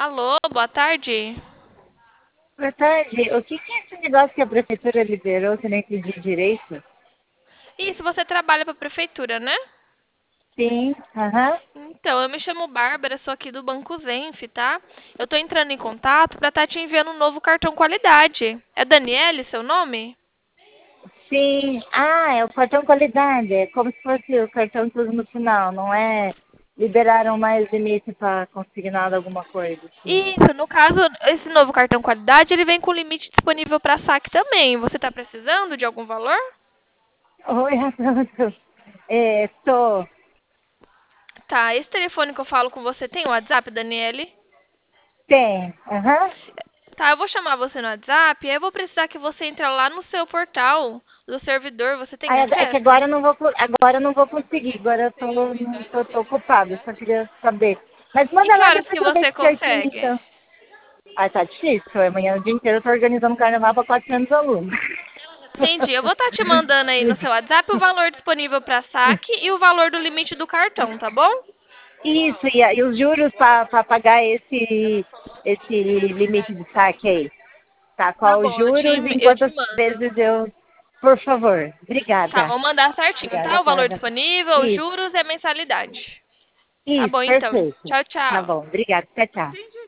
Alô, boa tarde. Boa tarde. O que é esse negócio que a prefeitura liberou que eu não entendi direito? Isso, você trabalha para a prefeitura, né? Sim, aham. Então, eu me chamo Bárbara, sou aqui do Banco Zenf, tá? Eu tô entrando em contato para estar te enviando um novo cartão qualidade. É Daniele seu nome? Sim. Ah, é o cartão qualidade. É como se fosse o cartão tudo no final, não é? Liberaram mais limite para consignar alguma coisa, assim. Isso, no caso, esse novo cartão qualidade, ele vem com limite disponível para saque também. Você está precisando de algum valor? Oi, Rafael. Tô. Tá, esse telefone que eu falo com você tem o WhatsApp, Daniele? Tem. Aham. Tá, eu vou chamar você no WhatsApp, aí eu vou precisar que você entre lá no seu portal do servidor. Você tem Ah, é que acesso? agora eu não vou, agora eu não vou conseguir. Agora eu tô ocupada. Só queria saber. Mas E manda que lá, horas depois que eu você vejo certinho, consegue? então. Ah, tá difícil. Amanhã o dia inteiro eu tô organizando um carnaval para 400 alunos. Entendi. Eu vou estar te mandando aí no seu WhatsApp o valor disponível para saque e o valor do limite do cartão, tá bom? Isso, e os juros para pagar esse limite de saque aí? Tá, Tá qual os bom, juros e em eu te quantas mando. vezes eu... Por favor. Tá, Obrigada. vou mandar certinho, Obrigada, tá? O valor Bárbara. disponível, os Isso, juros e a mensalidade. Tá isso, bom, então. perfeito. Tchau, Tá tchau. bom, obrigada. Tchau, tchau.